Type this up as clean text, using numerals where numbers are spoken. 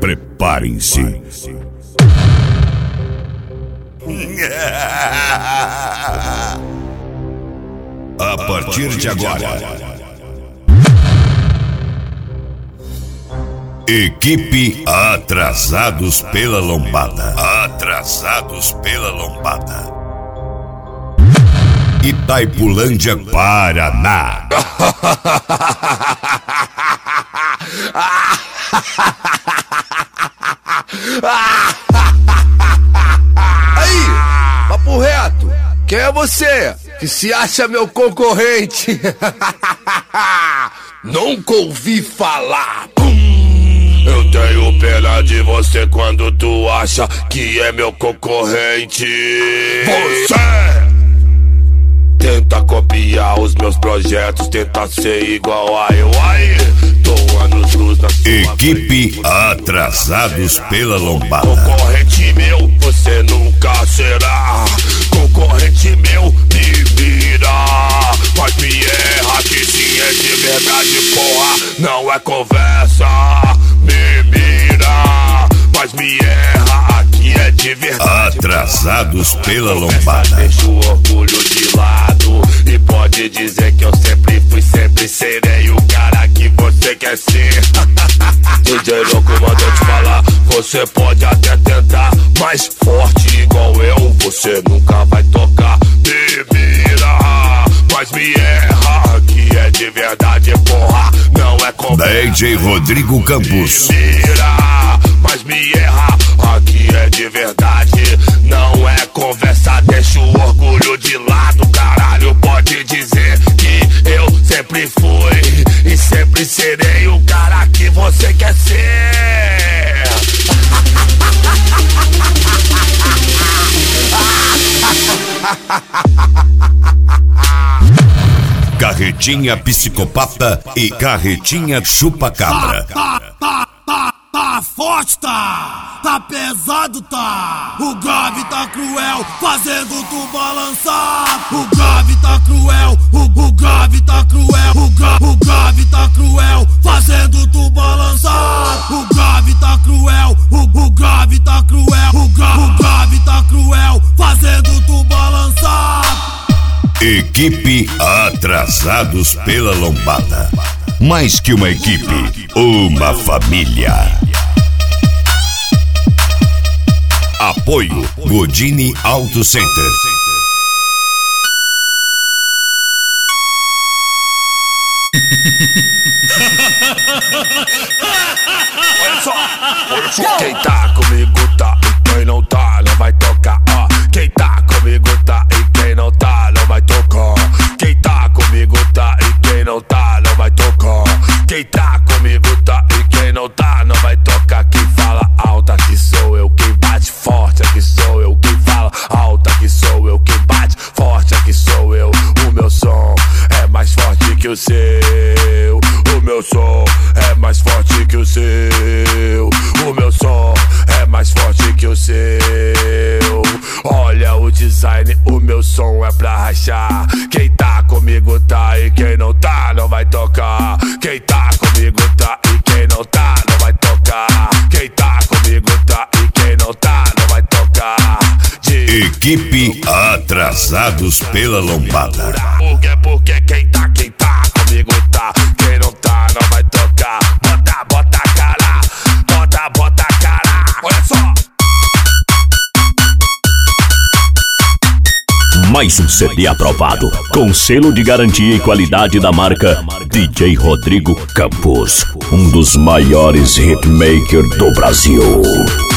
Preparem-se. A partir de agora, equipe Atrasados pela Lombada. Atrasados pela Lombada. Itaipulândia, Paraná. Aí, papo reto, quem é você que se acha meu concorrente? Nunca ouvi falar. Eu tenho pena de você quando tu acha que é meu concorrente. Você tenta copiar os meus projetos, tenta ser igual a eu. Aí, tô anos luz na sua Equipe frente. Atrasados pela Lombada. Concorrente meu, você nunca será. Concorrente meu, me vira. Mas me erra que sim é de verdade, porra. Não é conversa, me mira. Mas me erra, aqui é de verdade. Atrasados pela Lombada. Deixa o orgulho de lado e pode dizer que eu sempre fui, sempre serei o cara que você quer ser. DJ louco, manda eu te falar, você pode até tentar, mas forte igual eu, você nunca vai tocar. Me mira, mas me erra, que é de verdade, porra, não é conversa. DJ Rodrigo Campos. Me mira, mas me erra, aqui é de verdade, não é conversa. Deixa o orgulho de lado, caralho, pode dizer que eu sempre fui e sempre serei o cara que você quer ser. Carretinha Psicopata e Carretinha Chupa-Cabra. Tá forte, tá pesado, tá. O grave tá cruel, fazendo tu balançar. O grave tá cruel, o grave tá cruel. O grave tá cruel, fazendo tu balançar. O grave tá cruel, o grave tá cruel. O grave tá cruel, fazendo tu balançar. Equipe Atrasados pela Lombada. Mais que uma equipe, uma família. Apoio Godini Auto Center. Olha só, quem tá comigo tá e quem não tá não vai tocar. Quem tá comigo tá e quem não tá não vai tocar. Quem tá comigo tá e quem não tá não vai tocar. Quem tá comigo tá e quem não tá não vai tocar. Quem fala alto aqui sou eu, quem bate forte aqui sou eu. Quem fala alto aqui sou eu, quem bate forte aqui sou eu. O meu som é mais forte que o seu. O meu som é mais forte que o seu. O meu som é mais forte que o seu. Olha o design, o meu som é pra rachar. Quem tá comigo tá e quem não tá não vai tocar. Quem tá comigo tá e quem não tá não vai tocar. Quem tá comigo tá e quem não tá não vai tocar. Equipe Atrasados pela Lombada. Porque quem tá comigo tá. Quem não tá não vai tocar. Bota a cara, bota a cara. Olha só. Mais um CD aprovado, com selo de garantia e qualidade da marca DJ Rodrigo Campos, um dos maiores hitmakers do Brasil.